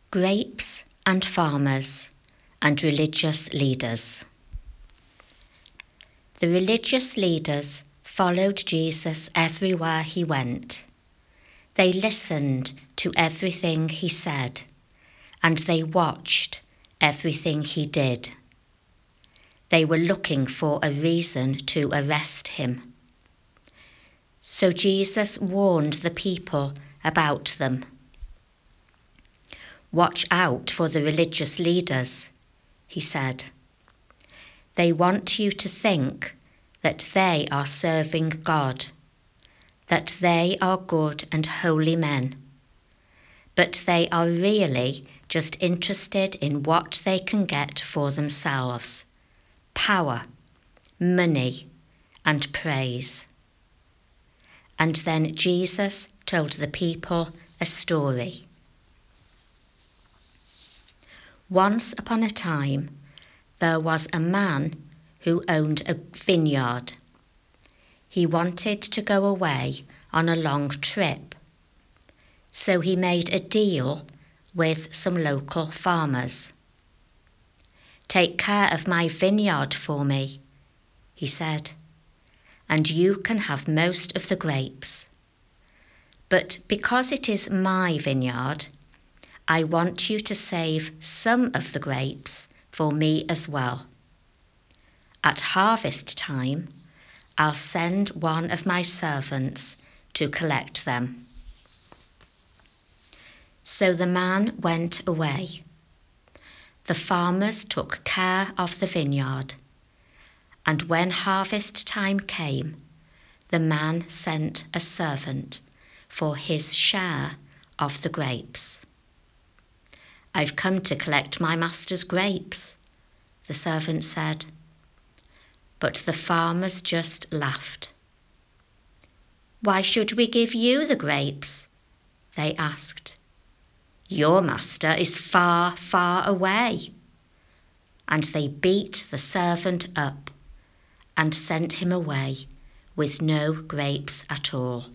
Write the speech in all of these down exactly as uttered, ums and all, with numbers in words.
Grapes and farmers and religious leaders. The religious leaders followed Jesus everywhere he went. They listened to everything he said, and they watched everything he did. They were looking for a reason to arrest him. So Jesus warned the people about them. "Watch out for the religious leaders," he said. "They want you to think that they are serving God, that they are good and holy men, but they are really just interested in what they can get for themselves: power, money, and praise." And then Jesus told the people a story. Once upon a time, there was a man who owned a vineyard. He wanted to go away on a long trip, so he made a deal with some local farmers. "Take care of my vineyard for me," he said, "and you can have most of the grapes. But because it is my vineyard, I want you to save some of the grapes for me as well. At harvest time, I'll send one of my servants to collect them." So the man went away. The farmers took care of the vineyard, and when harvest time came, the man sent a servant for his share of the grapes. "I've come to collect my master's grapes," the servant said. But the farmers just laughed. "Why should we give you the grapes?" they asked. "Your master is far, far away." And they beat the servant up and sent him away with no grapes at all.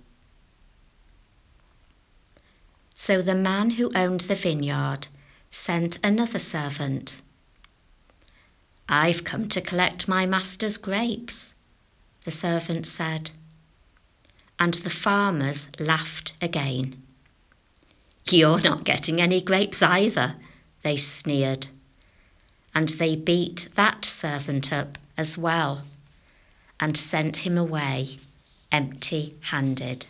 So the man who owned the vineyard sent another servant. "I've come to collect my master's grapes," the servant said. And the farmers laughed again. "You're not getting any grapes either," they sneered. And they beat that servant up as well and sent him away empty-handed.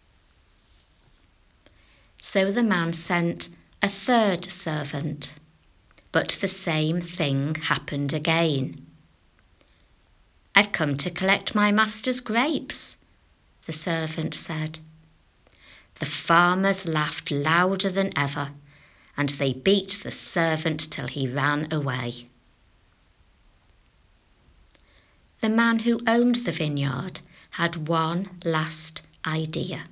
So the man sent a third servant, but the same thing happened again. "I've come to collect my master's grapes," the servant said. The farmers laughed louder than ever, and they beat the servant till he ran away. The man who owned the vineyard had one last idea.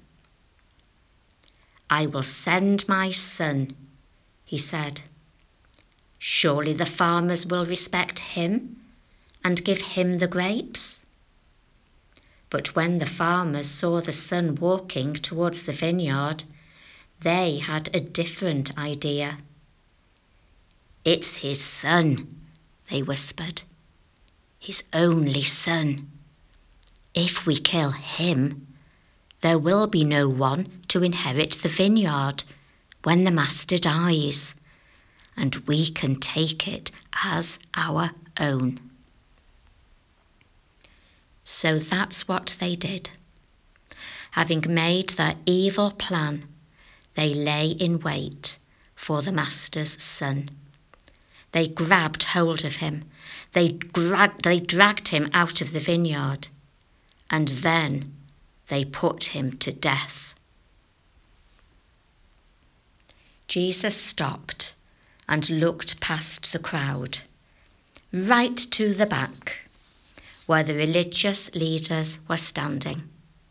"I will send my son," he said. "Surely the farmers will respect him and give him the grapes." But when the farmers saw the son walking towards the vineyard, they had a different idea. "It's his son," they whispered. "His only son. If we kill him, there will be no one to inherit the vineyard when the master dies, and we can take it as our own." So that's what they did. Having made their evil plan, they lay in wait for the master's son. They grabbed hold of him. They, gra- they dragged him out of the vineyard, and then they put him to death. Jesus stopped and looked past the crowd, right to the back, where the religious leaders were standing.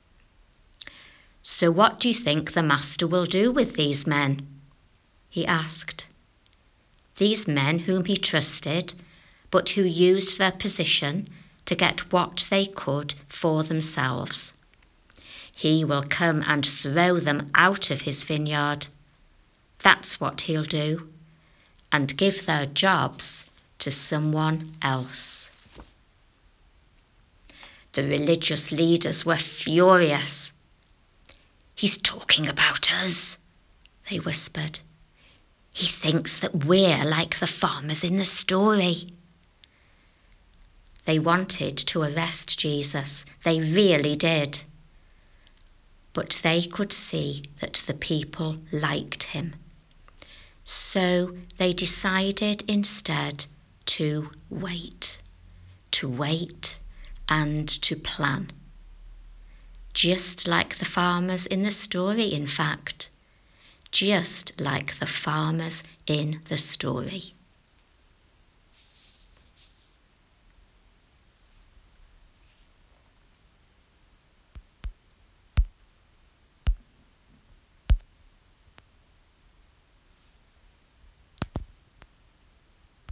"So what do you think the master will do with these men?" he asked. "These men whom he trusted, but who used their position to get what they could for themselves. He will come and throw them out of his vineyard. That's what he'll do. and give their jobs to someone else. The religious leaders were furious. "He's talking about us," they whispered. "He thinks that we're like the farmers in the story." They wanted to arrest Jesus. They really did. But they could see that the people liked him. So they decided instead to wait, to wait and to plan. Just like the farmers in the story, in fact. Just like the farmers in the story.